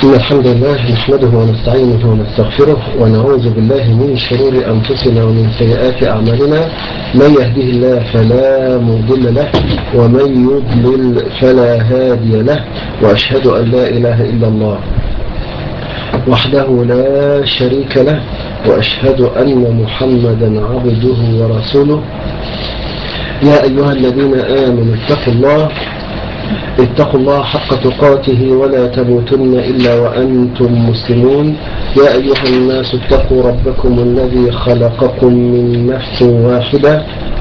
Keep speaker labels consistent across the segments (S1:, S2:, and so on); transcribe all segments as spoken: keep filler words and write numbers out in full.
S1: إن الحمد لله نحمده ونستعينه ونستغفره ونعوذ بالله من شرور أنفسنا ومن سيئات أعمالنا. من يهده الله فلا مضل له ومن يضلل فلا هادي له، وأشهد أن لا إله إلا الله وحده لا شريك له، وأشهد أن محمدا عبده ورسوله. يا أيها الذين آمنوا اتقوا الله اتقوا الله حق تقاته ولا تموتن إلا وأنتم مسلمون. يا أيها الناس اتقوا ربكم الذي خلقكم من نفس واحدة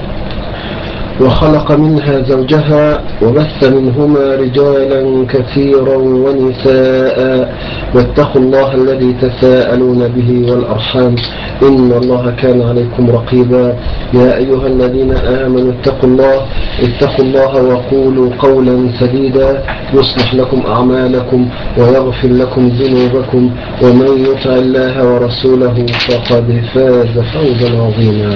S1: وخلق منها زوجها وبث منهما رجالا كثيرا ونساء، واتقوا الله الذي تساءلون به والأرحام إن الله كان عليكم رقيبا. يا أيها الذين آمنوا اتقوا الله اتقوا الله وقولوا قولا سديدا يصلح لكم أعمالكم ويغفر لكم ذنوبكم، ومن يطع الله ورسوله فقد فاز فوزا عظيما.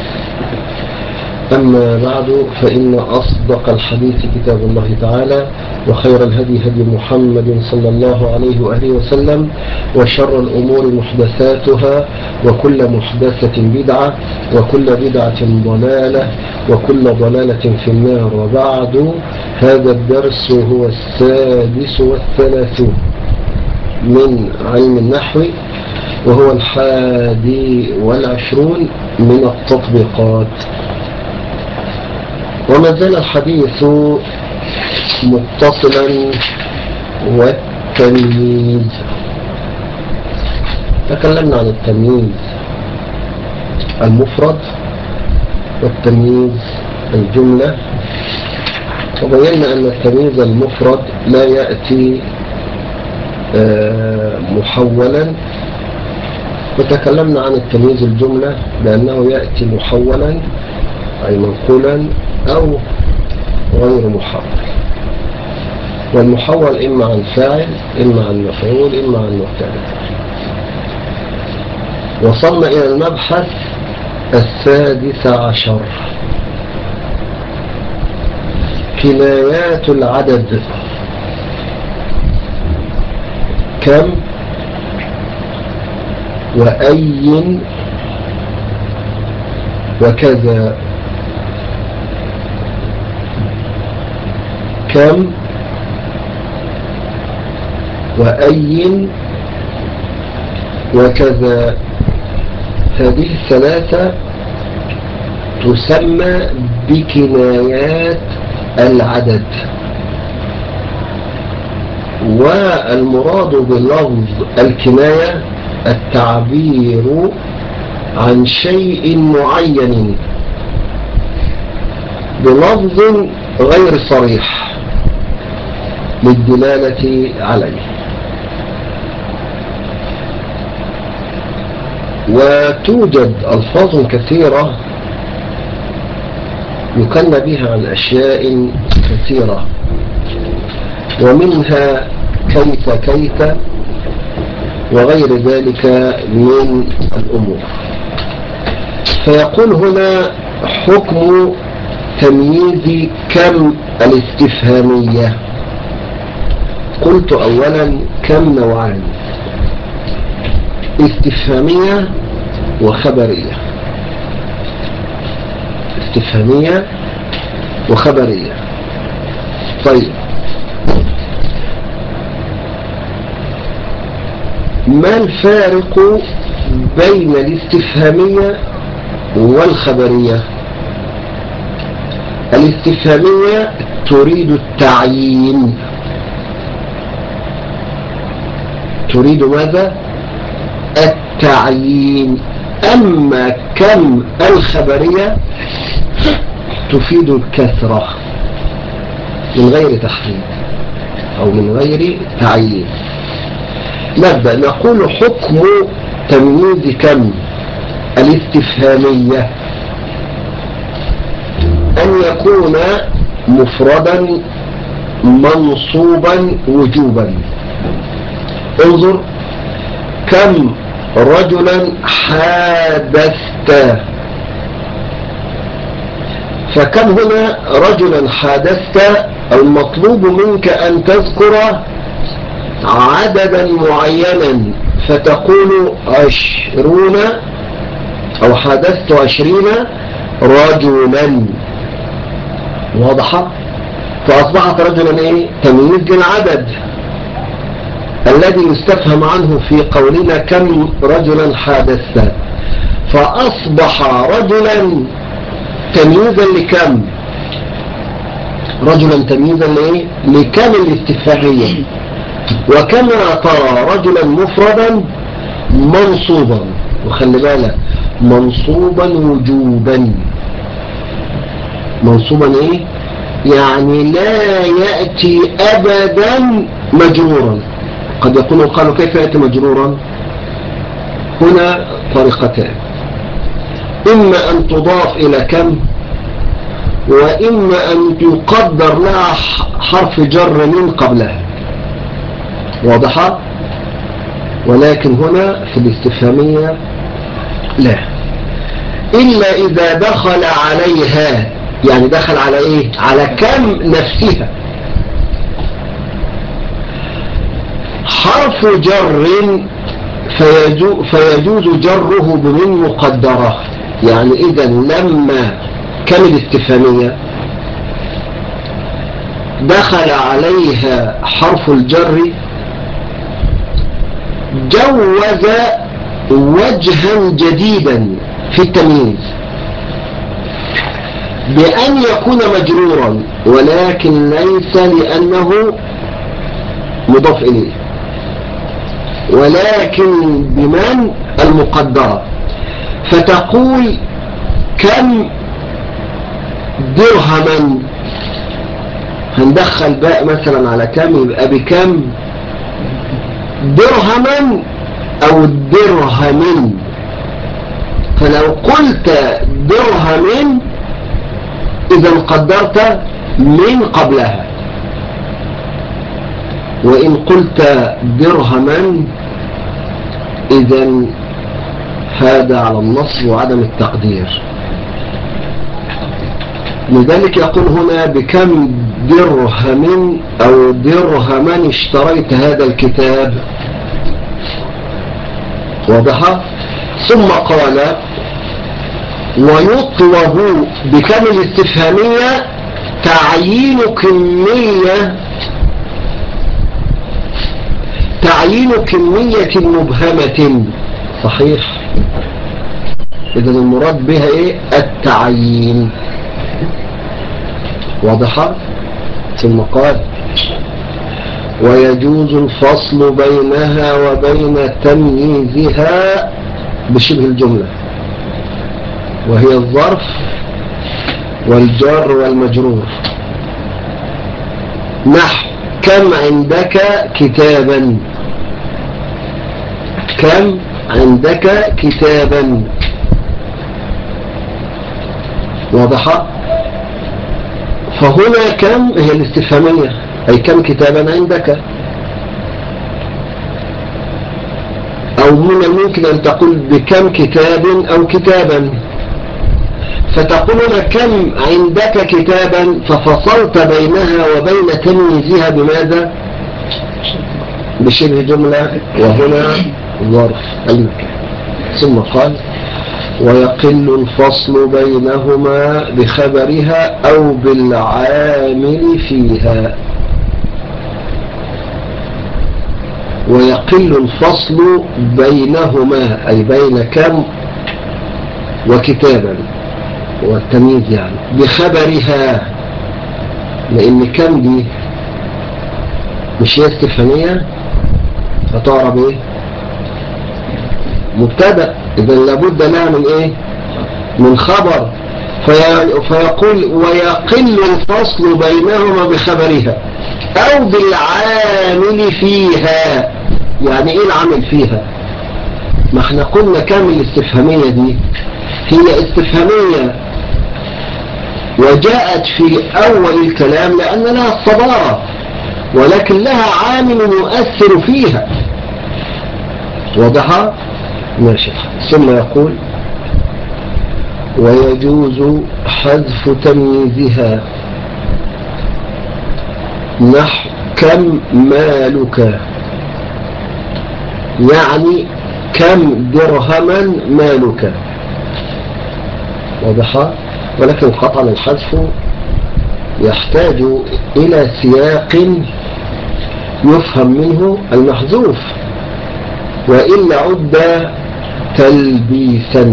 S1: أما بعد، فإن أصدق الحديث كتاب الله تعالى، وخير الهدي هدي محمد صلى الله عليه وآله وسلم، وشر الأمور محدثاتها، وكل محدثة بدعة، وكل بدعة ضلالة، وكل ضلالة في النار. وبعد، هذا الدرس هو السادس والثلاثون من علم النحو، وهو الحادي والعشرون من التطبيقات. وما زال الحديث متصلا والتمييز. تكلمنا عن التمييز المفرد والتمييز الجملة، وبينا أن التمييز المفرد لا يأتي محولا، وتكلمنا عن التمييز الجملة لأنه يأتي محولا أي منقولا أو غير محول. والمحول إما عن فاعل إما عن مفعول إما عن مبتدأ. وصلنا إلى المبحث السادس عشر، كنايات العدد. كم وأي وكذا. كم وأي وكذا، هذه الثلاثة تسمى بكنايات العدد. والمراد بلفظ الكناية التعبير عن شيء معين بلفظ غير صريح للدلالة عليه. وتوجد ألفاظ كثيرة يكنى بها عن أشياء كثيرة، ومنها كيف كيف وغير ذلك من الأمور. فيقول هنا حكم تمييز كم الاستفهامية. قلت أولا كم نوعان: استفهامية وخبرية. استفهامية وخبرية. طيب، ما الفارق بين الاستفهامية والخبرية؟ الاستفهامية تريد التعيين. تريد ماذا؟ التعيين. أما كم الخبرية تفيد الكثرة من غير تحديد أو من غير تعيين. نبدأ نقول حكم تمييز كم الاستفهامية أن يكون مفردا منصوبا وجوبا. انظر: كم رجلا حادثت. فكم هنا؟ رجلا حادثت، المطلوب منك أن تذكر عددا معينا فتقول عشرون أو حدثت عشرين رجلا. واضحة؟ فأصبحت رجلا إيه؟ تمييز للعدد الذي يستفهم عنه في قولنا كم رجلا حدثت، فأصبح رجلا تمييزا لكم؟ رجلا تمييزا لإيه؟ لكم الاستفهامية. وكما ترى رجلا مفردا منصوبا، وخلي بالك منصوبا وجوبا. منصوبا ايه؟ يعني لا يأتي أبدا مجرورا. قد يقولوا قالوا كيف يأتي مجرورا؟ هنا طريقتان، إما أن تضاف إلى كم، وإما أن يقدر لها حرف جر من قبلها. واضحة؟ ولكن هنا في الاستفهامية لا، إلا إذا دخل عليها، يعني دخل على إيه؟ على كم نفسها حرف جر فيجو فيجوز جره بمن مقدرة. يعني إذا لما كم الاستفهامية دخل عليها حرف الجر جوز وجها جديدا في التمييز بأن يكون مجرورا، ولكن ليس لأنه مضاف إليه، ولكن بمن المقدرة. فتقول كم درهما، هندخل باء مثلا على كم، يبقى بكم درهما أو درهم. فلو قلت درهم إذا قدرت من قبلها، وإن قلت درهما إذا هذا على النص وعدم التقدير. لذلك يقول هنا بكم درهم أو درهما اشتريت هذا الكتاب. واضحة؟ ثم قال ويطلب بكم الاستفهامية تعيين كمية تعيين كمية مبهمة. صحيح، إذن المراد بها إيه؟ التعيين. واضحة؟ ثم قال ويجوز الفصل بينها وبين تمييزها بشبه الجملة، وهي الظرف والجار والمجرور. نحو كم عندك كتابا، كم عندك كتابا. واضحة؟ فهنا كم هي الاستفهامية، أي كم كتابا عندك. أو من الممكن أن تقول بكم كتاب أو كتابا، فتقولون كم عندك كتابا ففصلت بينها وبين تمييزها بماذا؟ بشبه جملة، وهنا ظرف المكان. ثم قال ويقل الفصل بينهما بخبرها أو بالعامل فيها. ويقل الفصل بينهما أي بين كم وكتابا والتمييز يعني بخبرها، لأن كم دي مش هي استفهامية فتعرب ايه؟ مبتدأ، إذا لابد لها من ايه؟ من خبر. في فيقول ويقل الفصل بينهما بخبرها أو بالعامل فيها. يعني ايه العامل فيها؟ ما احنا قلنا كم الاستفهامية دي هي استفهامية وجاءت في أول الكلام لأن لها الصدارة، ولكن لها عامل يؤثر فيها. واضحة؟ ماشي. ثم يقول ويجوز حذف تمييزها نحو كم مالك. يعني كم درهما مالك، واضحة؟ ولكن قطعا الحذف يحتاج إلى سياق يفهم منه المحذوف، وإلا عد تلبيسا.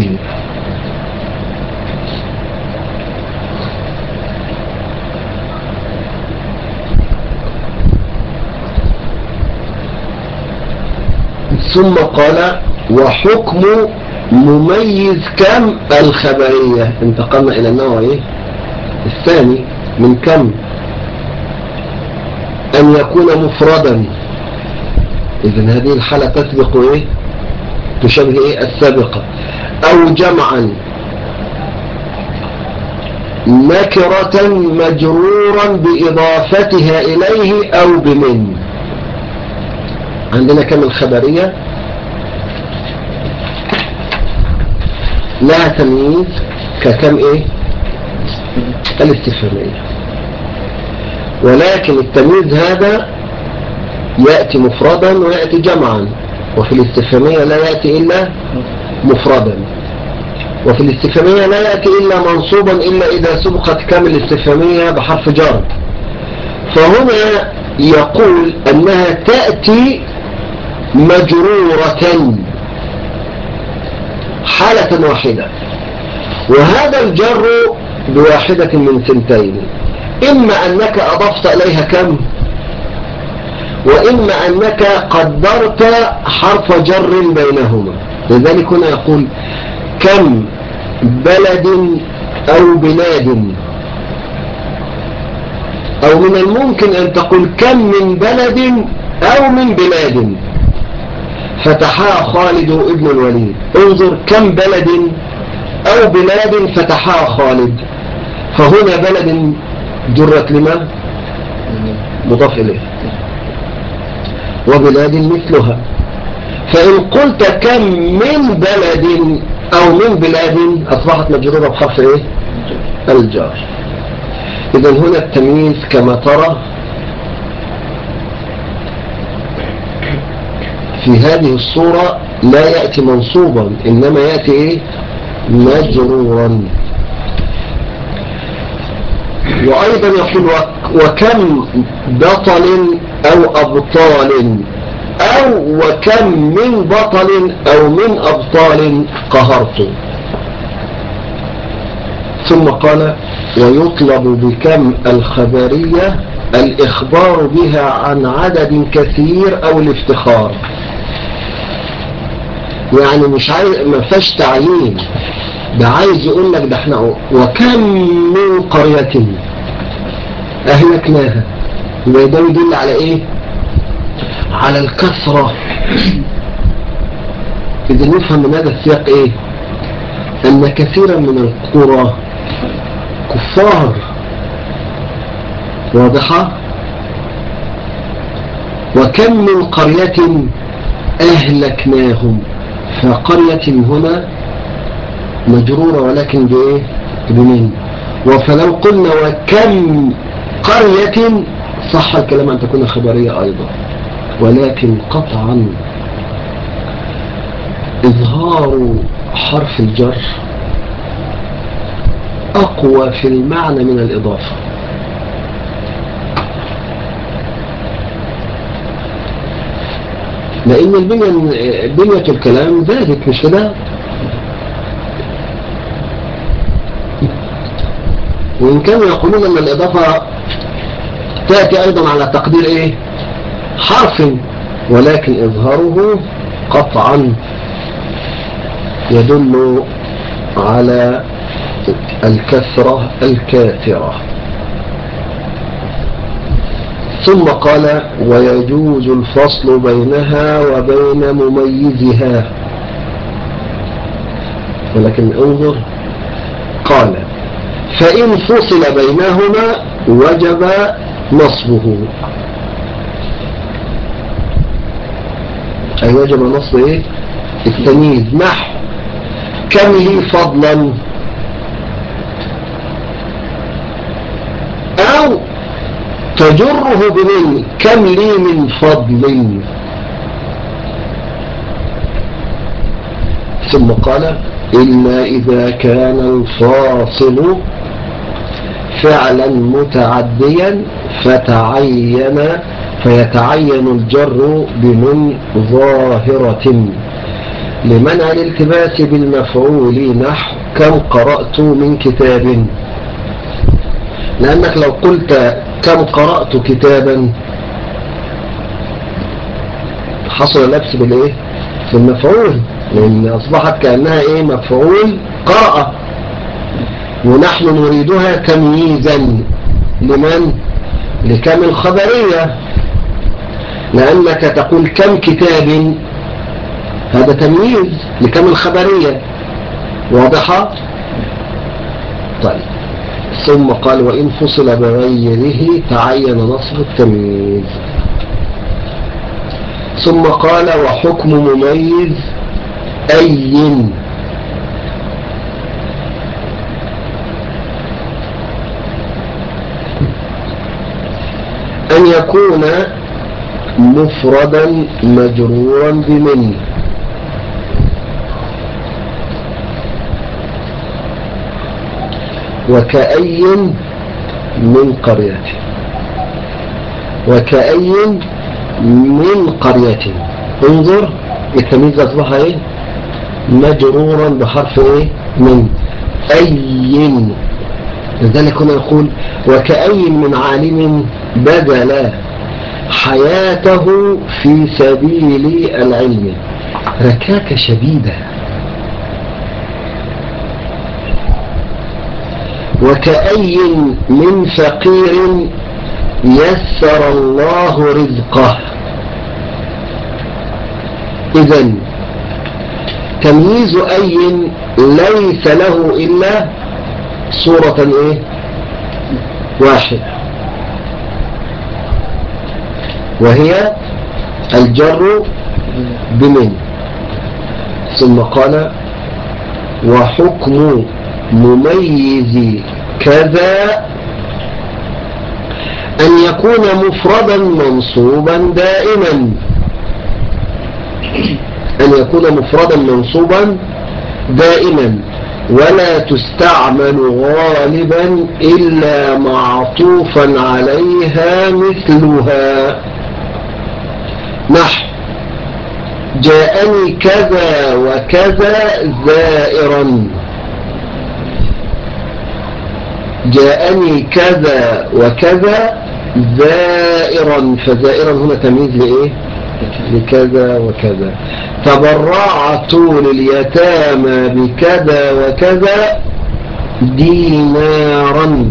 S1: ثم قال وحكم مميز كم الخبرية. انتقلنا إلى النوع إيه؟ الثاني من كم، أن يكون مفردا. إذن هذه الحالة تسبق إيه؟ تشبه إيه؟ السابقة. أو جمعا، نكرة مجرورا بإضافتها إليه أو بمن. عندنا كم الخبرية لها تمييز ككم إيه؟ الاستفهامية، ولكن التمييز هذا يأتي مفردا ويأتي جمعا، وفي الاستفهامية لا يأتي إلا مفردا، وفي الاستفهامية لا يأتي إلا منصوبا إلا إذا سبقت كم الاستفهامية بحرف جر. فهنا يقول أنها تأتي مجرورة حالة واحدة، وهذا الجر بواحدة من ثنتين، إما أنك أضفت إليها كم، وإما أنك قدرت حرف جر بينهما. لذلك هنا يقول كم بلد أو بلاد، أو من الممكن أن تقول كم من بلد أو من بلاد. فتحها خالد ابن الوليد. انظر كم بلد أو بلاد فتحها خالد، فهنا بلد جرت لما مضاف إليه، وبلاد مثلها. فإن قلت كم من بلد أو من بلاد أصبحت مجرورة بحرف إيه؟ الجار. إذن هنا التمييز كما ترى في هذه الصورة لا يأتي منصوبا، إنما يأتي إيه؟ مجرورا. وأيضا يقول وكم بطل أو أبطال، أو وكم من بطل أو من أبطال قهرت. ثم قال ويطلب بكم الخبرية الإخبار بها عن عدد كثير أو الافتخار. يعني مش عايز، ما فيش تعيين، ده عايز يقول لك ده احنا وكم من قرية أهلكناها، يبقى ده يدل على إيه؟ على الكثرة. إذا نفهم من هذا السياق إيه؟ أن كثيرا من القرى كفار، واضحة؟ وكم من قرية أهلكناهم، فقرية هنا مجرورة ولكن بإيه؟ بمن. وفلو قلنا وكم قرية صح الكلام أن تكون خبرية أيضا، ولكن قطعا إظهار حرف الجر أقوى في المعنى من الإضافة. لأن البنية بنية الكلام ذلك مش كده، وإن كانوا يقولون أن الإضافة تأتي أيضا على تقدير إيه؟ حرف، ولكن إظهاره قطعا يدل على الكثرة الكاثرة. ثم قال ويجوز الفصل بينها وبين مميزها، ولكن انظر قال فإن فصل بينهما وجب نصبه، أي وجب نصب إيه؟ التمييز. نحو كم لي فضلا، أو تجره بمن كم لي من فضل. ثم قال إلا إذا كان الفاصل فعلا متعديا فتعين فيتعين الجر بمن ظاهرة لمنع الالتباس بالمفعول نحو كم قرأت من كتاب. لأنك لو قلت كم قرأت كتابا حصل لبس بالإيه؟ بالمفعول، لأن أصبحت كأنها إيه؟ مفعول قرأ، ونحن نريدها تمييزا لمن؟ لكم الخبرية، لأنك تقول كم كتاب هذا تمييز لكم الخبرية. واضحة؟ طيب. ثم قال وإن فصل بغيره تعين نصب التمييز. ثم قال وحكم مميز أي أن يكون مفردا مجرورا بمن، وكأي من قرية، وكأي من قرية. انظر التمييز أصبح ايه؟ مجرورا بحرف ايه؟ من. أي، لذلك هنا يقول وكأي من عالم بذل حياته في سبيل العلم ركاك شديدة. وكأي من فقير يسر الله رزقه. إذن تمييز أي ليس له إلا صورة إيه؟ واحد، وهي الجر بمن. ثم قال وحكم مميز كذا أن يكون مفردا منصوبا دائما، أن يكون مفردا منصوبا دائما ولا تستعمل غالبا إلا معطوفا عليها مثلها. نحو جاءني كذا وكذا زائرا، جاءني كذا وكذا زائرا، فزائرا هنا تمييز لإيه؟ لكذا وكذا. تبرعت لليتامى بكذا وكذا دينارا،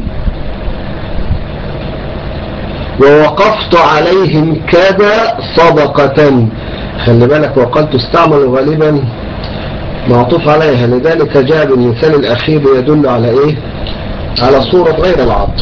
S1: ووقفت عليهم كذا صدقة. خلي بالك وقال تستعمل غالبا معطوف عليها، لذلك جاء بالمثال الأخير يدل على إيه؟ على صورة غير العطف.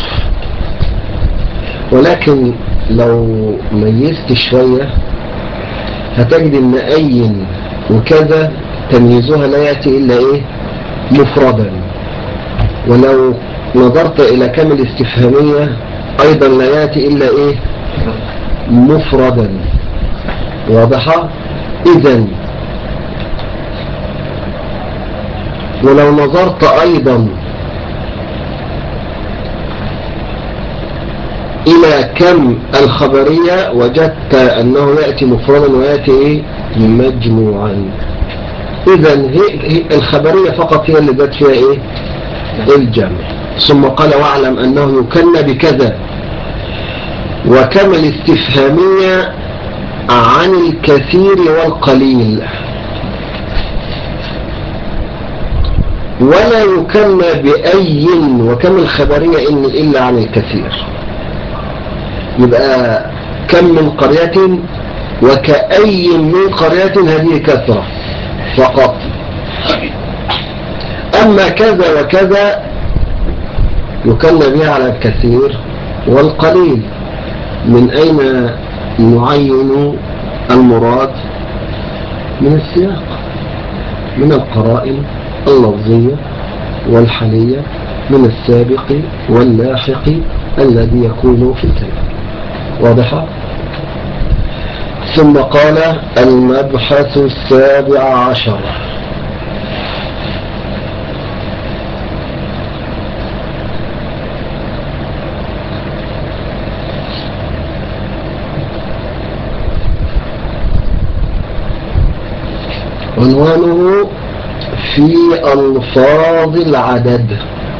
S1: ولكن لو ميزت شوية هتجد ان أي وكذا تمييزها لا يأتي إلا إيه؟ مفردا. ولو نظرت إلى كم الاستفهامية أيضا لا يأتي إلا إيه؟ مفردا. واضحة؟ إذن ولو نظرت أيضا إلى كم الخبرية وجدت أنه يأتي مفردا ويأتي إيه؟ مجموعا. إذن هي الخبرية فقط هي اللي ذات فيها إيه؟ الجمع. ثم قال واعلم أنه يكن بكذا، وكما الاستفهامية عن الكثير والقليل، ولا يكن بأي، وكما الخبرية إن إلا عن الكثير. يبقى كم من قرية وكأي من قرية هذه كثرة فقط. أما كذا وكذا يكن بها على الكثير والقليل. من أين نعين المراد؟ من السياق، من القرائن اللفظية والحالية، من السابق واللاحق الذي يكون في الكلام. واضحة؟ ثم قال المبحث السابع عشر عنوانه في ألفاظ العدد.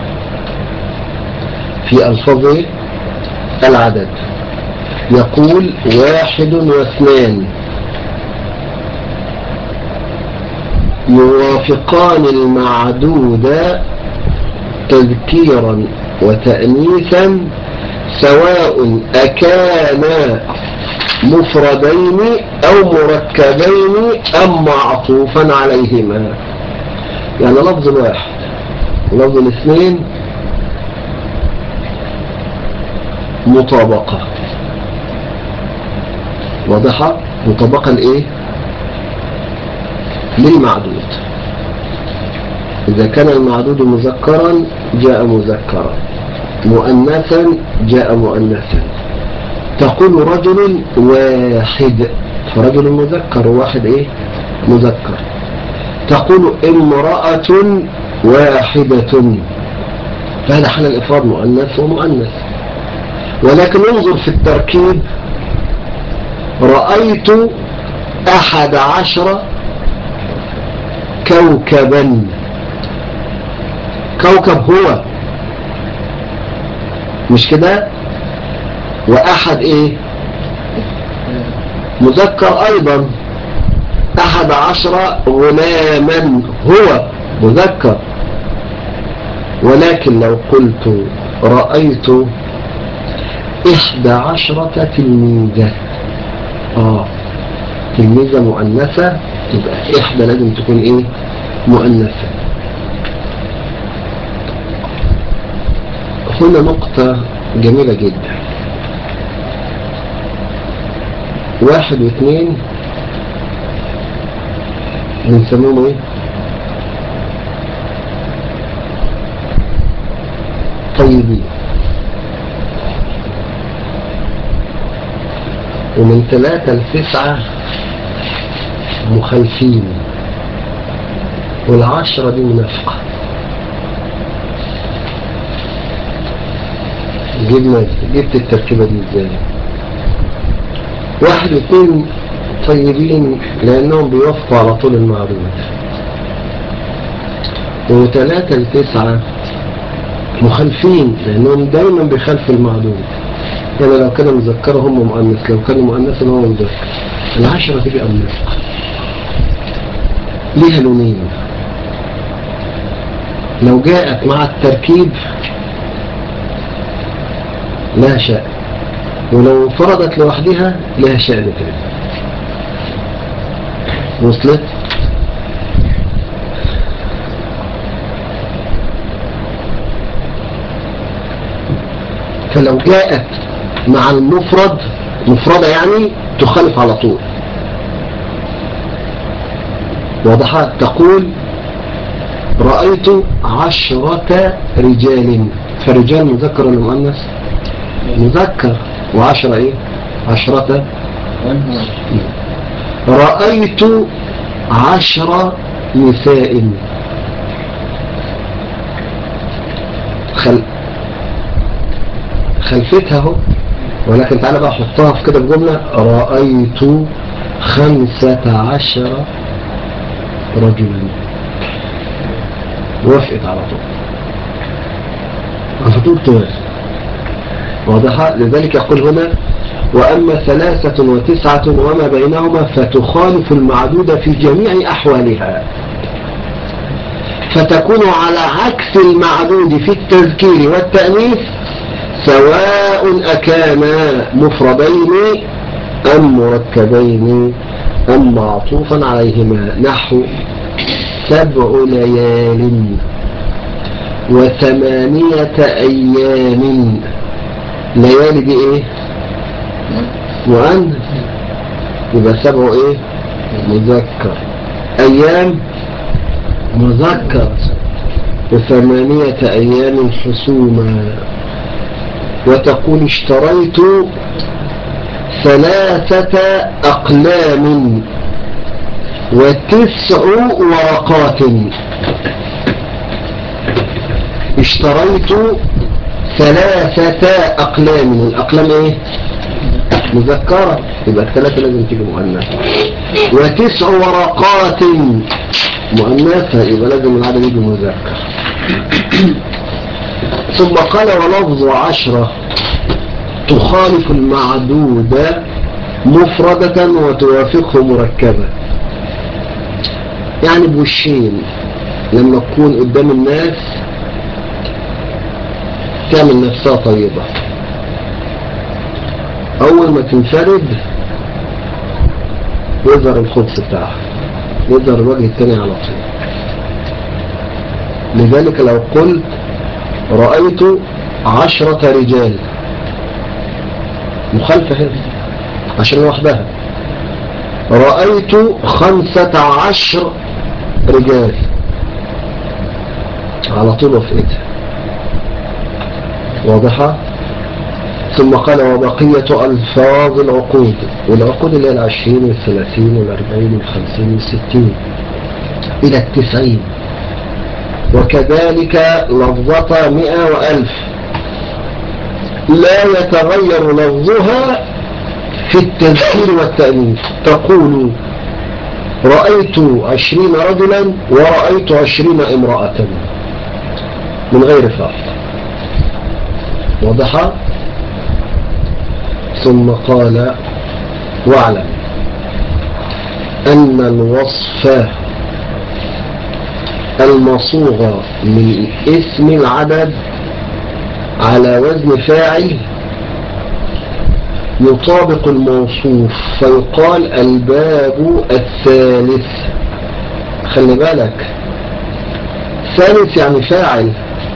S1: في ألفاظ العدد يقول واحد واثنان يوافقان المعدود تذكيرا وتأنيثا سواء أكانا مفردين أو مركبين أم معطوفا عليهما. يعني لفظ الواحد ولفظ الاثنين مطابقة واضحة، مطابقة لإيه؟ للمعدود. إذا كان المعدود مذكرا جاء مذكرا، مؤنثا جاء مؤنثا. تقول رجل واحد، فرجل مذكر وواحد إيه؟ مذكر. تقول امرأة واحدة، فهذا حال الإفراد مؤنث ومؤنث. ولكن انظر في التركيب، رأيت أحد عشر كوكبا. كوكب هو، مش كده؟ وأحد إيه؟ مذكر أيضا. أحد عشر غلاما هو مذكر. ولكن لو قلت رأيت إحدى عشرة تلميذة، آه تلميذة مؤنثة، تبقى إحدى لازم تكون إيه؟ مؤنثة. هنا نقطة جميلة جدا. واحد واثنين بنسموهم إيه؟ طيبين. ومن ثلاثة لتسعة مخالفين، والعشرة دي منافقة. جبنا جبت التركيبة دي ازاي؟ واحد واثنين طيبين لأنهم بيوافقوا على طول المعدود، وثلاثة لتسعة مخالفين لأنهم دايما بيخالفوا المعدود. يعني لو كانوا مذكرة هم مؤنث، لو كانوا مؤنثا هو مذكر. العشرة تبقى منافقة. ليها لونين، لو جاءت مع التركيب لها شأن، ولو انفردت لوحدها لها شأن تاني. وصلت؟ فلو جاءت مع المفرد مفردة يعني تخالف على طول. واضحة؟ تقول رأيت عشرة رجال، فرجال مذكر ولا مؤنث؟ مذكر. وعشرة ايه؟ عشرة. رأيت عشر نساء. خل... خلفتها اهو، ولكن تعالى بقى حطها في كده بجملة، رأيت خمسة عشر رجلا. وافقت على طول، على طول توافق. واضحة؟ لذلك يقول هنا وأما ثلاثة وتسعة وما بينهما فتخالف المعدود في جميع أحوالها، فتكون على عكس المعدود في التذكير والتأنيث سواء أكانا مفردين أم مركبين أم معطوفا عليهما. نحو سبع ليال وثمانية أيام. ليالي دي إيه؟ مؤنث، يبقى سبع إيه؟ مذكر. أيام مذكر. وثمانية أيام حسوما. وتقول اشتريت ثلاثة أقلام وتسع ورقات. اشتريت ثلاثة أقلام. الأقلام ايه؟ مذكرة يبقى الثلاثة لازم تيجي مؤنثة. وتسع ورقات مؤنثة يبقى لازم العدد يجي مذكر. ثم قال ولفظ عشرة تخالف المعدود مفردة وتوافقه مركبة. يعني بوشين لما تكون قدام الناس تعمل نفسها طيبة، أول ما تنفرد يظهر الخبز بتاعها، يظهر الوجه الثاني على طول. لذلك لو قلت رأيت عشرة رجال مخالفة هذه عشان لوحدها، رأيت خمسة عشر رجال على طول وفقتها، واضحة. ثم قال وبقية ألفاظ العقود، والعقود اللي هي العشرين والثلاثين والأربعين والخمسين والستين إلى التسعين، وكذلك لفظة مئة وألف لا يتغير لفظها في التذكير والتأنيث. تقول رأيت عشرين رجلا ورأيت عشرين امرأة من غير فعل، واضحة. ثم قال واعلم أن الوصف المصوغ من اسم العدد على وزن فاعل يطابق الموصوف فيقال الباب الثالث. خلي بالك، ثالث يعني فاعل،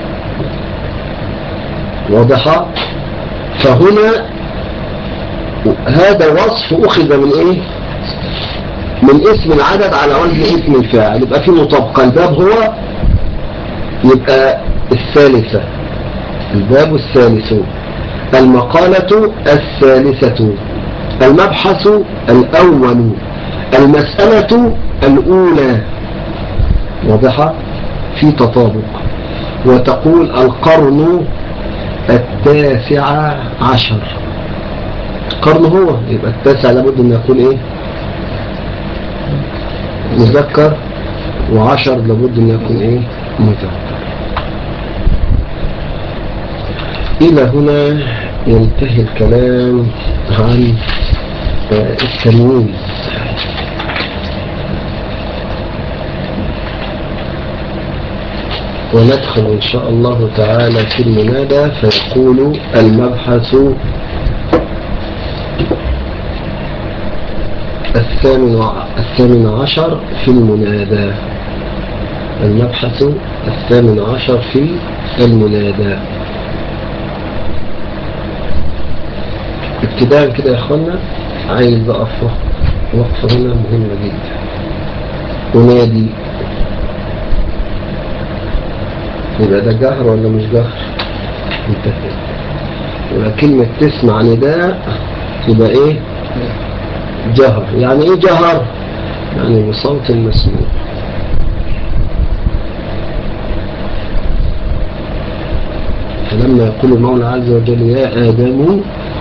S1: واضحة. فهنا هذا وصف أخذ من إيه؟ من اسم العدد على وزن اسم الفاعل، يبقى في مطابقة. الباب هو يبقى الثالثة، الباب الثالث، المقالة الثالثة، المبحث الأول، المسألة الأولى، واضحة، في تطابق. وتقول القرن التاسع عشر، قرن هو يبقى التاسع لابد أن يكون إيه؟ مذكر، وعشر لابد أن يكون إيه؟ مذكر. إلى هنا ينتهي الكلام عن التمييز. وندخل إن شاء الله تعالى في المنادى، فيقول المبحث الثامن الثامن عشر في المنادى، المبحث الثامن عشر في المنادى. ابتداء كده يا اخوانا عايز اقف وقفه هنا مهمه جدا. انادي يبقى ده جهر ولا مش جهر؟ انتهى. يبقى كلمه تسمع نداء يبقى ايه؟ جهر. يعني ايه جهر؟ يعني بصوت مسموع. فلما يقول المولى عز وجل يا آدم،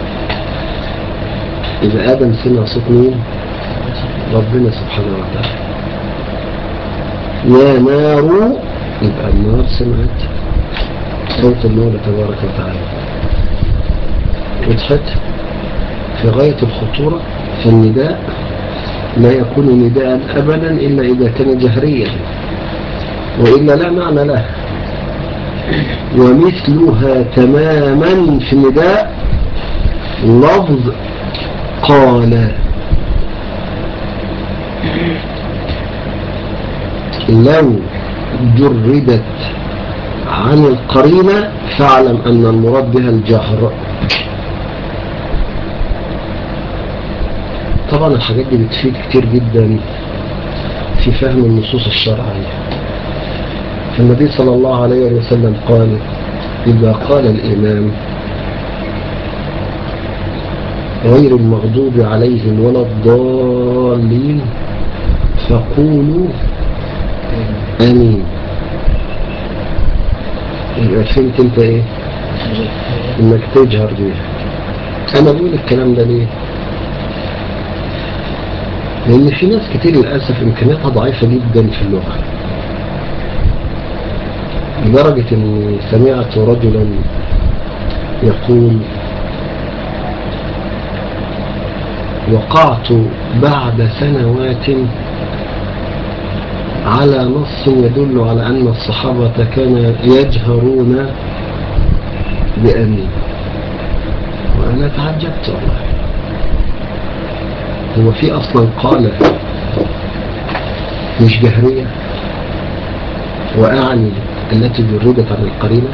S1: إذا آدم سمع صوت مين؟ ربنا سبحانه وتعالى. يا نار، يبقى النار سمعت صوت المولى تبارك وتعالى. وضحت؟ في غاية الخطورة في النداء لا يكون نداء أبدا إلا إذا كان جهريا، وإلا لا معنى له. ومثلها تماما في النداء لفظ قال. لو جردت عن القرينة فاعلم أن المراد بها الجهر. طبعا الحاجات دي بتفيد كتير جدا في فهم النصوص الشرعية. النبي صلى الله عليه وسلم قال إذا قال الإمام غير المغضوب عليهم ولا الضالين فقولوا آمين. يبقى فهمت انت ايه؟ انك تجهر بيها. انا بقول الكلام ده ليه؟ لأن في ناس كتير للأسف إمكانياتها ضعيفة جدا في اللغة، لدرجة أني سمعت رجلا يقول: وقعت بعد سنوات على نص يدل على أن الصحابة كانوا يجهرون بأمين. وأنا تعجبت والله، هو في أصلا قال مش جهرية؟ وأعني التي جردت عن القرينة.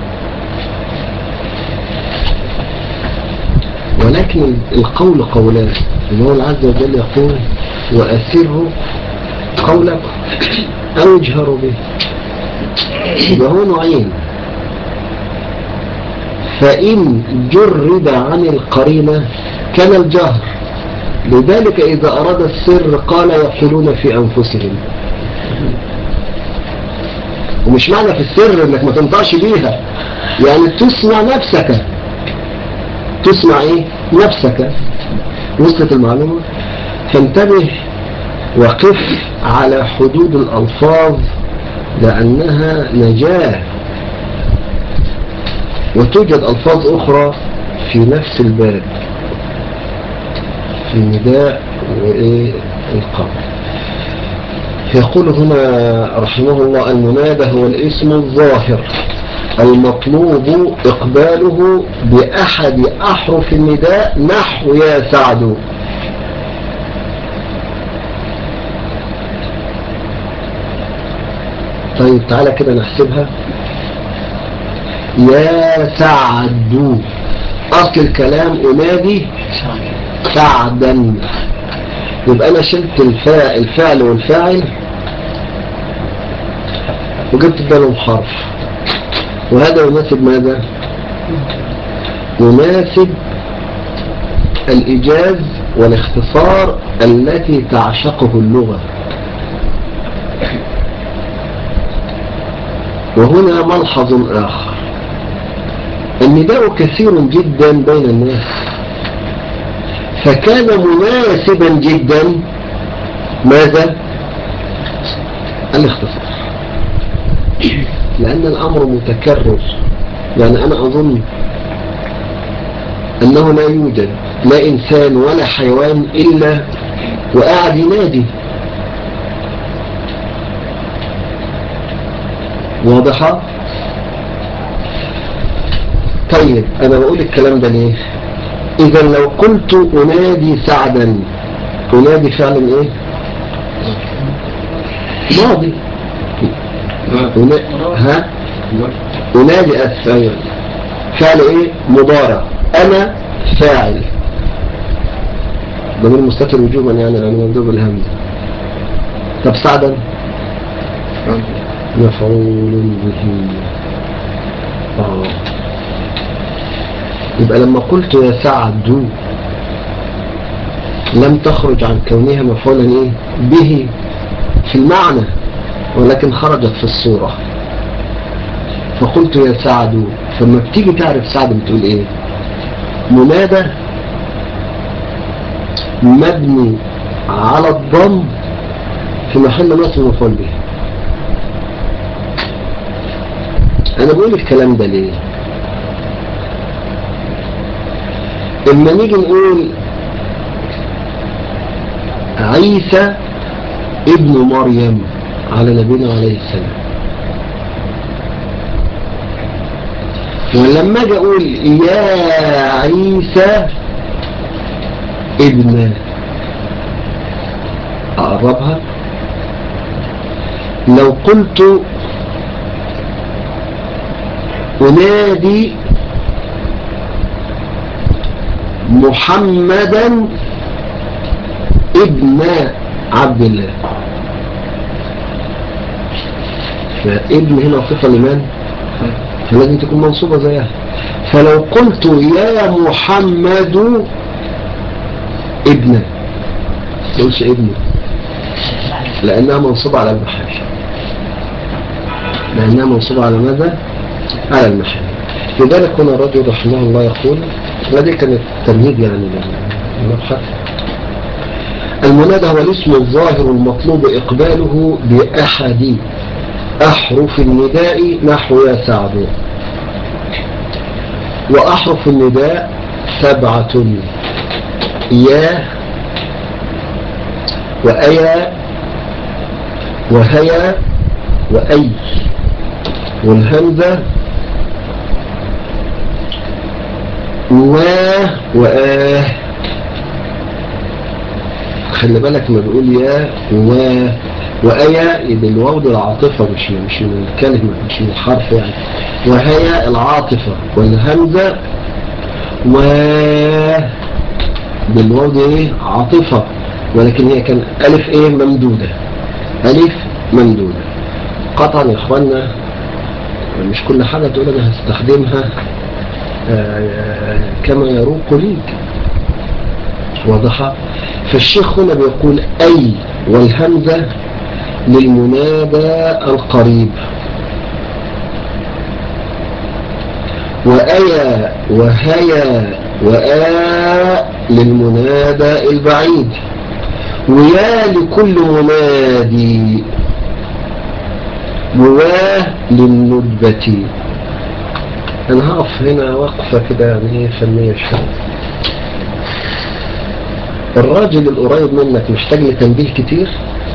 S1: ولكن القول قولان، الله عز وجل يقول: وأسروا قولكم أو اجهروا به. وهو نوعين، فإن جرد عن القرينة كان الجهر، لذلك إذا أراد السر قال: يقولون في أنفسهم. ومش معنى في السر انك ما تنطقش بيها، يعني تسمع نفسك، تسمع ايه نفسك. وصلت المعلومة؟ فانتبه وقف على حدود الألفاظ لأنها نجاة، وتوجد ألفاظ أخرى في نفس الباب، في النداء وإيه القول. يقول هنا رحمه الله: المنادى هو الاسم الظاهر المطلوب إقباله بأحد أحرف النداء، نحو يا سعد. طيب تعالى كده نحسبها. يا سعد، أصل الكلام أنادي سعدا، يبقى أنا شلت الفاعل الفعل والفاعل وجبت بدلهم حرف، وهذا يناسب ماذا؟ يناسب الإيجاز والاختصار التي تعشقه اللغة. وهنا ملحظ آخر: النداء كثير جدا بين الناس، فكان مناسبا جدا ماذا؟ الاختصار، لأن الأمر متكرر. يعني أنا أظن أنه لا يوجد لا إنسان ولا حيوان إلا وقاعد ينادي. واضحة؟ طيب أنا بقول الكلام ده ليه؟ إذا لو قلت أنادي سعدا، أنادي فعلا إيه؟ ماضي. أنا... ها؟ أنادي أسفل فعل إيه؟ مضارع. أنا فاعل ضمير مستتر وجوبا، يعني لأنه مبدوء بالهمزة. طب سعدا مفعول به. آه. يبقى لما قلت يا سعد لم تخرج عن كونها مفعولا إيه؟ به في المعنى، ولكن خرجت في الصورة. فقلت يا سعد، فلما بتيجي تعرف سعد بتقول إيه؟ منادى مبني على الضم في محل نصب مفعول به. أنا بقول الكلام ده ليه؟ إما نيجي نقول عيسى ابن مريم على نبينا عليه السلام، ولما اجي اقول يا عيسى ابن، اقربها. لو قلت انادي محمدا ابن عبد الله، فابن هنا صفة لمن؟ فلازم تكون منصوبة زيها. فلو قلت يا محمد ابن، ما تقولش ابن، لأنها منصوبة على المحل. لأنها منصوبة على ماذا؟ على المحل. لذلك هنا الرجل رحمه الله يقول، وهذه كانت تمهيد يعني للمبحث: المنادى هو الاسم الظاهر المطلوب إقباله بأحد أحرف النداء نحو يا سعد. وأحرف النداء سبعة: يا وأيا وهيا وأي، والهمزة و وآه. خلي بالك ما بيقول يا و وآية يبقى الواو دي العاطفة، مش مش من الكلمة، مش من الحرف يعني. وهي العاطفة، والهمزة و بالواو دي ايه عاطفة، ولكن هي كان ألف ايه ممدودة، ألف ممدودة. قطعا يا اخوانا مش كل حاجة تقول انا هستخدمها كما يروق ليك، واضحة. فالشيخ هنا بيقول أي والهمزة للمنادى القريب، وأيا وهيا وآ للمنادى البعيد، ويا لكل منادي، ووا للندبة. أنا هقف هنا وقفة كده يعني فنية شوية. الراجل القريب منك محتاج لتنبيه كتير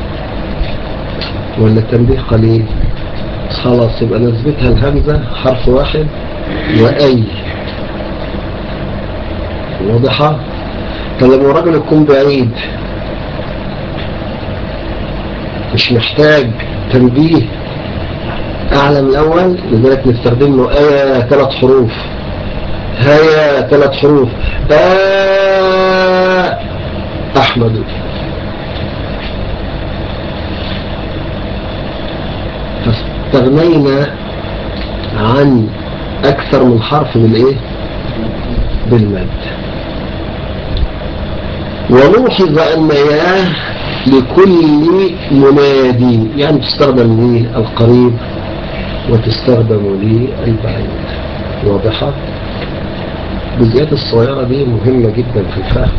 S1: ولا تنبيه قليل؟ خلاص يبقى نثبتها الهمزة حرف واحد وأي، واضحة. طب لما الراجل يكون بعيد مش محتاج تنبيه أعلى من الأول، لذلك نستخدم له آية ثلاث حروف، هيا ثلاث حروف، آه أحمد. فاستغنينا عن أكثر من حرف بالإيه؟ بالمد. ونوحظ أن ياه لكل منادي، يعني تستخدم للقريب وتستخدم للبعيد، واضحة. الجزئيات الصغيرة دي مهمة جدا في الفهم.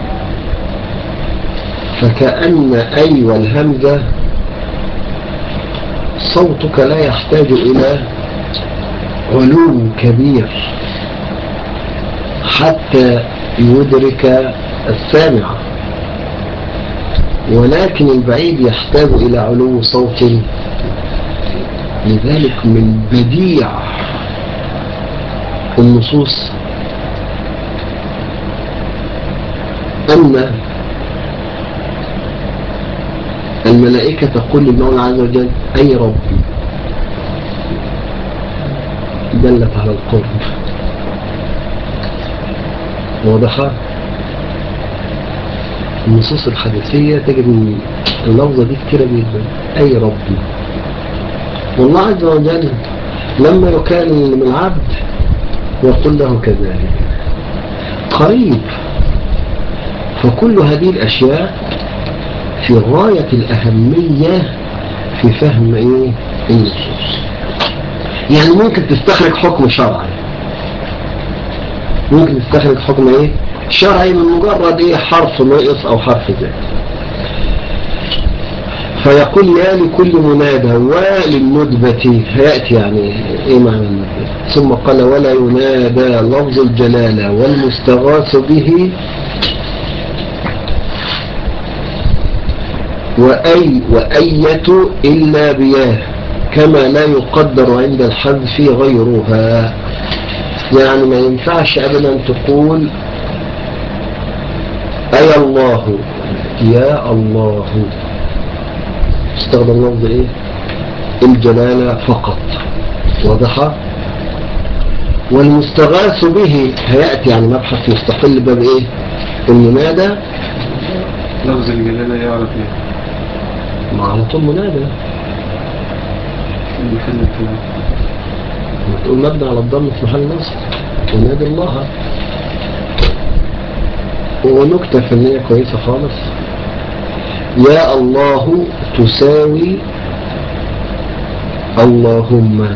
S1: فكأن أي والهمزة صوتك لا يحتاج إلى علو كبير حتى يدرك السامع، ولكن البعيد يحتاج إلى علو صوت. لذلك من بديع النصوص أن الملائكة تقول للمولى عز وجل أي ربي، دلت على القرب، واضحة. النصوص الحديثية تجد اللفظة دي كتيرة جدا، أي ربي. والله عز وجل لما يكلم العبد يقول له كذلك قريب. فكل هذه الأشياء في غاية الأهمية في فهم إيه النصوص. يعني ممكن تستخرج حكم شرعي، ممكن تستخرج حكم إيه شرعي من مجرد إيه حرف ناقص أو حرف زائد. فيقول يا لكل منادى وللندبة، هيأتي يعني إيه معنى الندبة. ثم قال ولا ينادى لفظ الجلالة والمستغاث به وأي وأية إلا بياه، كما لا يقدر عند الحذف غيرها. يعني ما ينفعش أبدا تقول أي الله يا الله، استخدم لفظ إيه الجلالة فقط، واضحة. والمستغاث به هيأتي يعني مبحث مستقل باب إيه المنادى.
S2: لفظ الجلالة يعرف إيه؟
S1: ما على طول منادى،
S2: محل الكلام
S1: تقول مبنى على الضم في محل نصب، ونادي الله. ونكتة فنية كويسة خالص، يا الله تساوي اللهم،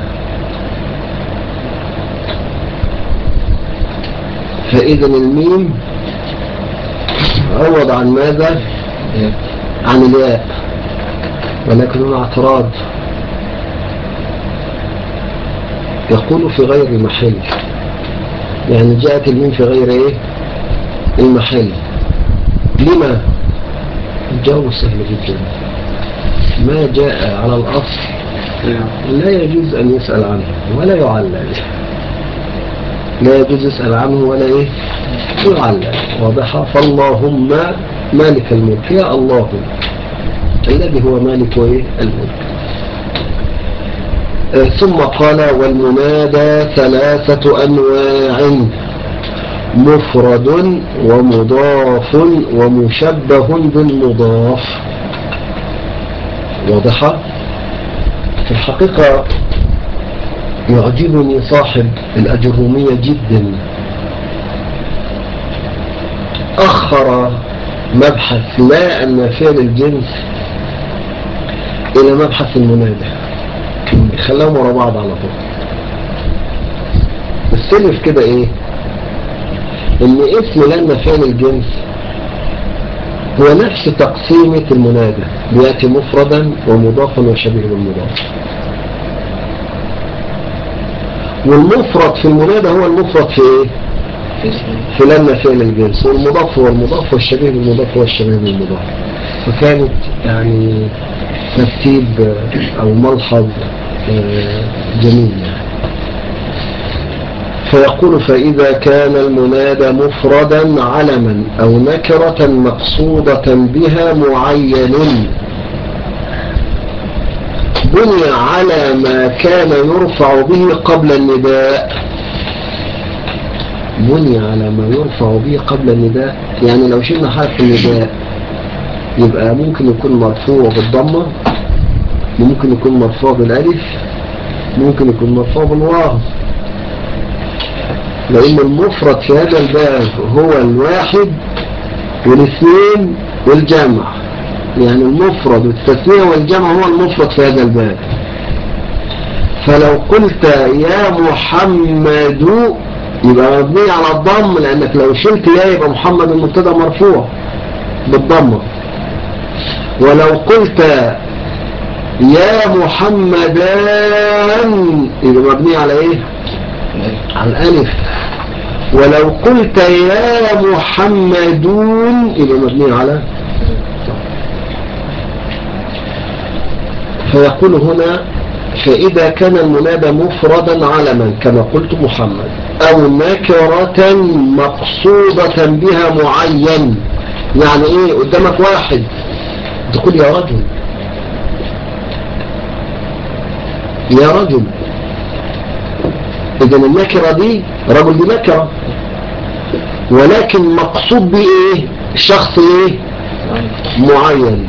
S1: فإذا الميم عوض عن ماذا عن الياء، ولكن هنا اعتراض. يقول في غير المحل، يعني جاءت الميم في غير ايه المحل. لما؟ الجو سهل جدا، ما جاء على الأصل لا يجوز أن يسأل عنه ولا يعلل، لا يجوز يسأل عنه ولا إيه يعلل. واضحة؟ فاللهم مالك الملك، يا الله الذي هو مالك إيه الملك. آه ثم قال والمنادى ثلاثة أنواع، مفرد ومضاف ومشبه بالمضاف. واضحة؟ في الحقيقة يعجبني صاحب الأجرومية جدا، أخر مبحث لا النافية للجنس إلى مبحث المنادى، خلاهم ورا بعض على طول. السلف كده إيه؟ إن اسم لا النافية للجنس هو نفس تقسيمة المنادى، بيأتي مفردا ومضافا وشبيه بالمضاف. والمفرد في المنادى هو المفرد في ايه؟ في لا النافية للجنس، والمضاف هو المضاف والشبيه بالمضاف هو الشبيه بالمضاف. فكانت يعني ترتيب او ملحظ جميل. فيقول فإذا كان المنادى مفردا علما أو نكرة مقصودة بها معين بني على ما كان يرفع به قبل النداء. بني على ما يرفع به قبل النداء، يعني لو شلنا حرف النداء يبقى ممكن يكون مرفوع بالضمة، ممكن يكون مرفوع بالالف، ممكن يكون مرفوع بالواو، لأن المفرد في هذا الباب هو الواحد والاثنين والجمع. يعني المفرد والتثنية والجمع هو المفرد في هذا الباب. فلو قلت يا محمد يبقى مبني على الضم، لأنك لو شلت يا يبقى محمد المبتدا مرفوع بالضمة. ولو قلت يا محمدان يبقى مبني على ايه؟ على الألف. ولو قلت يا محمدون يبقى مبني على. فيقول هنا فإذا كان المنادى مفردا علما كما قلت محمد أو نكرة مقصودة بها معين، يعني إيه؟ قدامك واحد تقول يا رجل، يا رجل، إذن النكرة دي رجل دي نكرة، ولكن مقصود بإيه؟ شخص إيه؟ معين.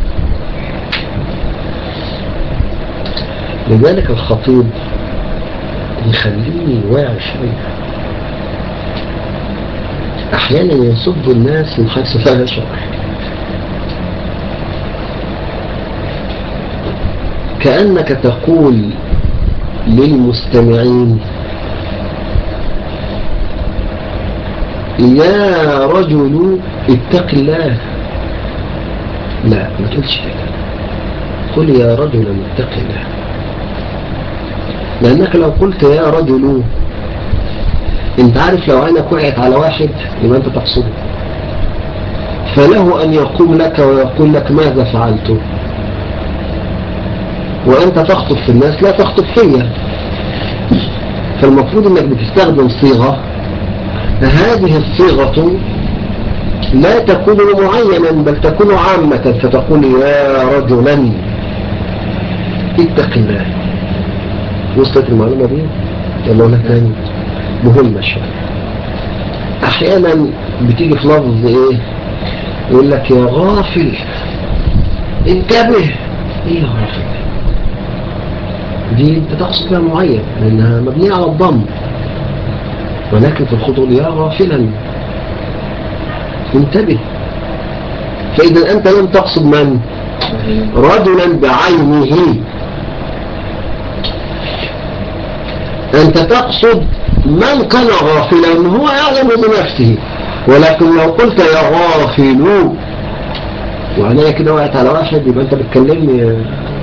S1: لذلك الخطيب يخليني واعي شوية، أحيانا ينسب الناس من حيث لا يشعر، كأنك تقول للمستمعين يا رجل اتق الله. لا، ما تقولش كده، قل يا رجل اتق الله، لأنك لو قلت يا رجل انت عارف لو عينك وقعت على واحد يبقى انت تقصده، فله أن يقوم لك ويقول لك ماذا فعلت، وأنت تخطب في الناس لا تخطب فيا. فالمفروض أنك بتستخدم صيغة، هذه الصيغة لا تكون معينا بل تكون عامة، فتقول يا رجلا اتق الله. وصلت المعلومة دي؟ يلا لها تاني مهمة شوية. أحيانا بتيجي في لفظ إيه؟ يقول لك يا غافل انتبه. إيه يا غافل دي؟ انت تقصد بها معين لأنها مبنية على الضم، ولكن في الخطوة يا غافلا انتبه. فإذا أنت لم تقصد من؟ رجلا بعينه، أنت تقصد من كان غافلا هو يعلم بنفسه. ولكن لو قلت يا غافل وعناية كده وقعت على واحد يبقى انت بتكلمني يا,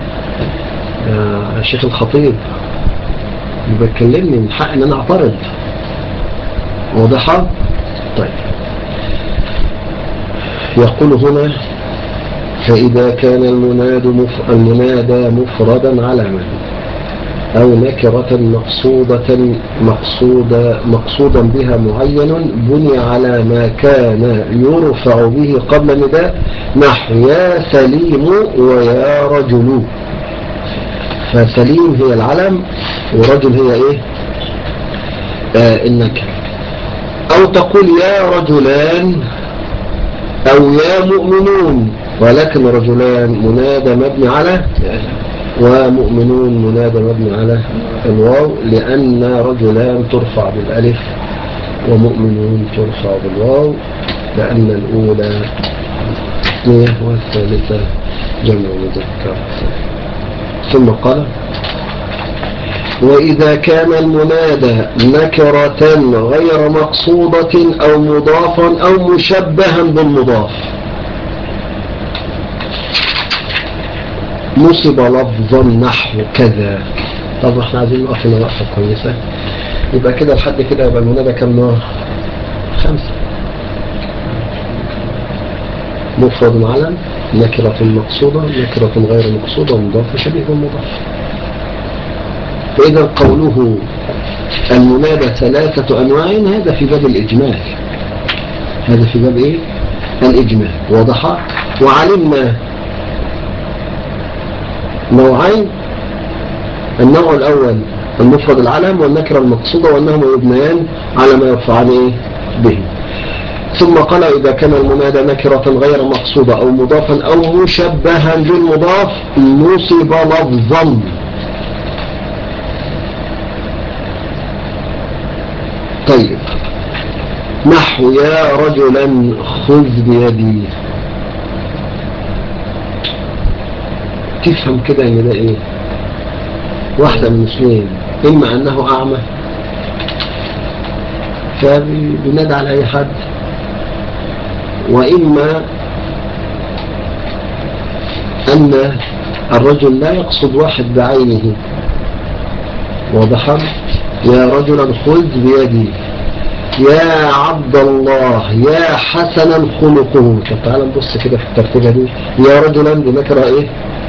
S1: يا شيخ الخطيب، يبقى بتكلمني من حق ان انا اعترض. واضحة؟ طيب يقول هنا فإذا كان المناد مف... المنادى مفردا علما أو نكرة مقصودة مقصودة مقصودا بها معين بني على ما كان يرفع به قبل النداء نحو يا سليم ويا رجل. فسليم هي العلم ورجل هي ايه؟ آه النكرة. أو تقول يا رجلان أو يا مؤمنون، ولكن رجلان منادى مبني على ومؤمنون منادى مبني على الواو، لأن رجلان ترفع بالألف ومؤمنون ترفع بالواو، لأن الأولى تثنية والثالثة جمع مذكر. ثم قال وإذا كان المنادى نكرة غير مقصودة أو مضافا أو مشبها بالمضاف نصب لفظا نحو كذا. طب احنا عايزين نقف هنا وقفة كويسة. يبقى كده لحد كده يبقى المنادى كم نوع؟ خمسة. مفرد علم، نكرة مقصودة، نكرة غير مقصودة، مضاف شبيه بالمضاف. فإذا قوله المنادى ثلاثة أنواع هذا في باب الإجمال، هذا في باب إيه؟ الإجمال. واضح؟ وعلمنا نوعين، النوع الأول المفرد العلم والنكرة المقصودة، وأنهما يبنيان على ما يرفعان إيه؟ به. ثم قال إذا كان المنادى نكرة غير مقصودة أو مضافا أو مشبها بالمضاف نصب لفظا. طيب نحو يا رجلا خذ بيدي. تفهم كده ان ده ايه؟ واحدة من اثنين، اما انه اعمى فبينادى على اي حد، واما ان الرجل لا يقصد واحد بعينه. واضحا؟ يا رجلا خذ بيدي، يا عبد الله، يا حسنا خلقه. طب تعال نبص كده في الترتيبه دي. يا رجلا بنكره ايه؟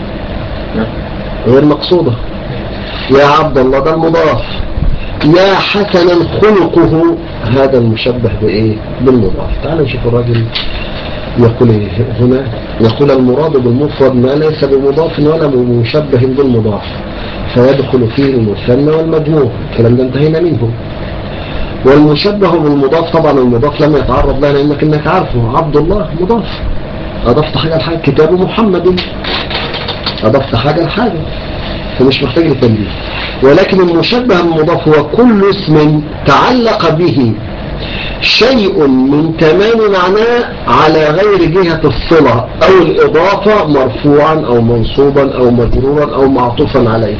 S1: غير مقصوده. يا عبد الله ده المضاف. يا حسنا خلقه هذا المشبه بايه؟ بالمضاف. تعال نشوف الراجل يقول ايه هنا. يقول المراد بالمفرد ما ليس بمضاف ولا مشبه بالمضاف فيدخل فيه المثنى والمجموع. الكلام ده انتهينا منه. والمشبه بالمضاف طبعا المضاف لم يتعرض لها لانك انك عارفه عبد الله مضاف، اضفت حاجه لحاجه، كتاب محمد اضفت حاجه لحاجه فمش محتاج لتنبيه. ولكن المشبه بالمضاف هو كل اسم تعلق به شيء من تمام معناه على غير جهة الصلة او الاضافة مرفوعا او منصوبا او مجرورا او معطوفا عليه.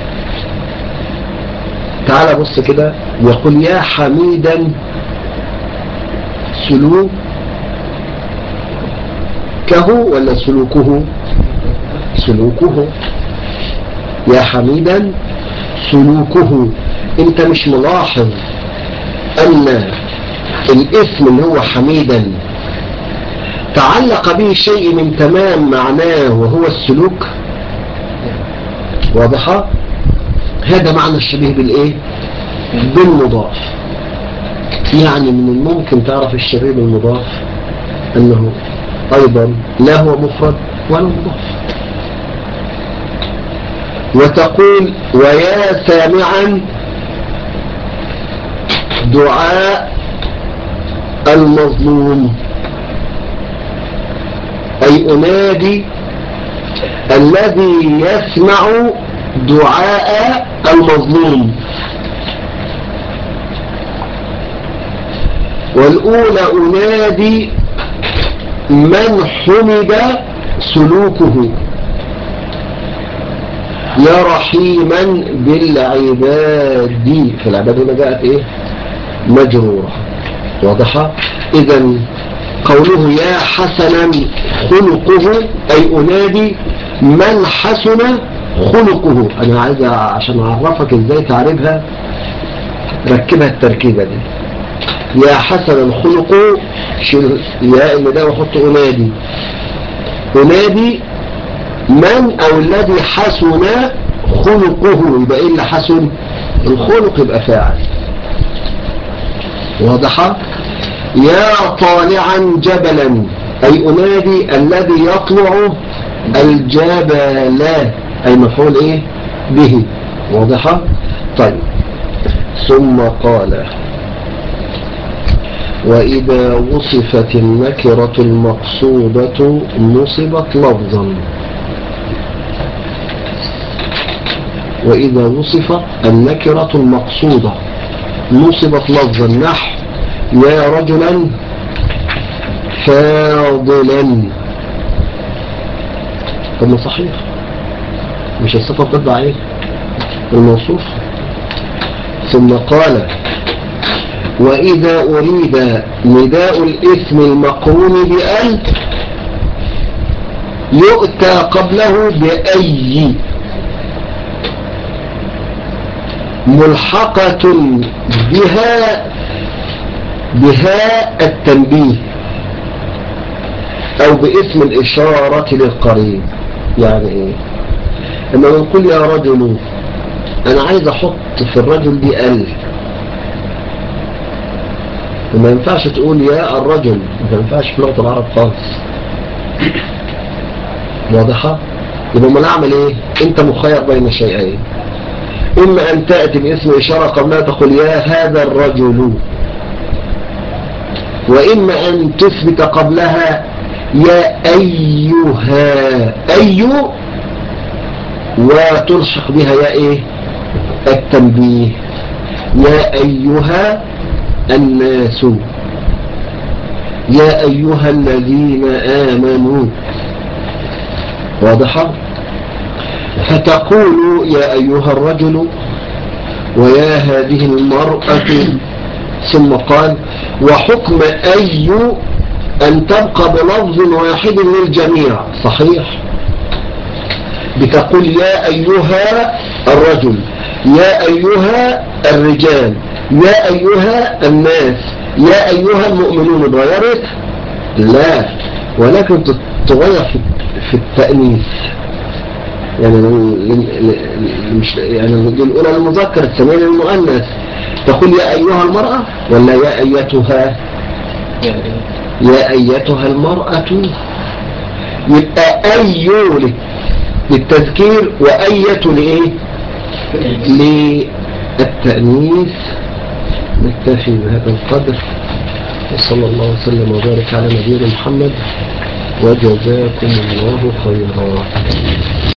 S1: تعال بص كده. يقول يا حميدا سلوكه ولا سلوكه؟ سلوكه. يا حميدا سلوكه. انت مش ملاحظ ان الاسم اللي هو حميدا تعلق به شيء من تمام معناه وهو السلوك؟ واضحة؟ هذا معنى الشبيه بالايه؟ بالمضاف. يعني من الممكن تعرف الشبيه بالمضاف انه ايضا لا هو مفرد ولا مضاف. وتقول ويا سامعا دعاء المظلوم، اي انادي الذي يسمع دعاء المظلوم. والأولى أنادي من حمد سلوكه يا رحيما بالعباد. فالعباد هنا جاءت ايه؟ مجرورة. واضحة؟ إذن قوله يا حسنا خلقه أي أنادي من حسن خلقه. أنا عايز عشان أعرفك إزاي تعرفها ركبها التركيبة دي. يا حسنا خلقه شيل يا اللي ده وحط أنادي. أنادي من أو الذي حسن خلقه، يبقى إيه اللي حسن؟ الخلق يبقى فاعل. واضحة؟ يا طالعا جبلا أي أنادي الذي يطلع الجبل أي مفعول إيه به. واضحة؟ طيب ثم قال وإذا وصفت النكرة المقصودة نصبت لفظا. وإذا وصفت النكرة المقصودة نصبت لفظا نحو يا رجلا فاضلا. طب ما صحيح مش الصفة بتتبع ايه الموصوف. ثم قال وإذا أريد نداء الاسم المقرون بأل يؤتى قبله بأي ملحقة بها بها التنبيه أو باسم الإشارة للقريب. يعني إيه؟ لما نقول يا رجل أنا عايز أحط في الرجل دي أل، وما ينفعش تقول يا الرجل، ما ينفعش في لغة العرب خالص. واضحة؟ يبقى ما نعمل إيه؟ أنت مخير بين شيئين، إما أن تأتي باسم إشارة قبلها تقول يا هذا الرجل، وإما أن تثبت قبلها يا أيها أي وتلحق بها يا إيه التنبيه يا أيها الناس يا أيها الذين آمنوا. واضحة؟ فتقول يا أيها الرجل ويا هذه المرأة. ثم قال وحكم أي أن تبقى بلفظ واحد للجميع. صحيح بتقول يا أيها الرجل يا أيها الرجال يا أيها الناس يا أيها المؤمنون. اتغيرت؟ لا، ولكن تتغير في التأنيث. يعني مش يعني الأولى للمذكر الثانية للمؤنث. تقول يا أيها المرأة ولا يا أيتها؟ يا أيتها المرأة. يبقى أي للتذكير وأية لإيه للتأنيث. نكتفي بهذا القدر وصلى الله وسلم وبارك على نبينا محمد وجزاكم الله خيرا.